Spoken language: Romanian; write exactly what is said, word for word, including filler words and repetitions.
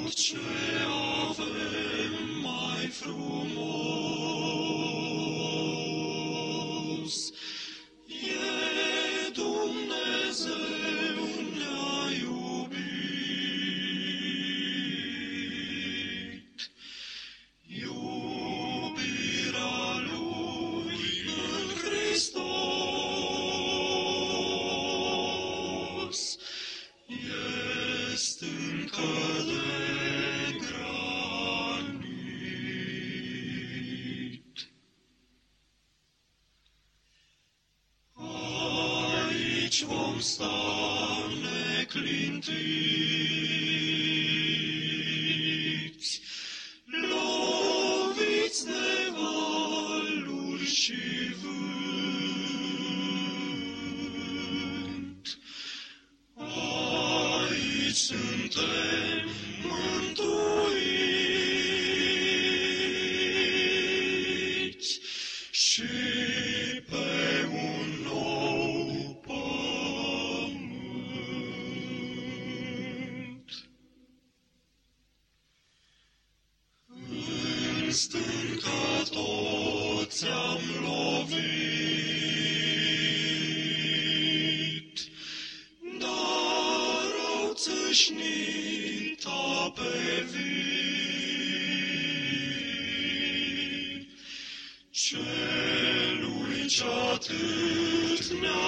ce avem mai frumos. E Dumnezeu ne-a iubit, iubirea Lui în Hristos este încă de granit. Aici vom sta neclintiți, loviți de valuri și vânt. Aici suntem mântuiți și pe un nou pământ. În stânca toți am lovit, dar au țâșnit ape vii. Celui ce atât ne-a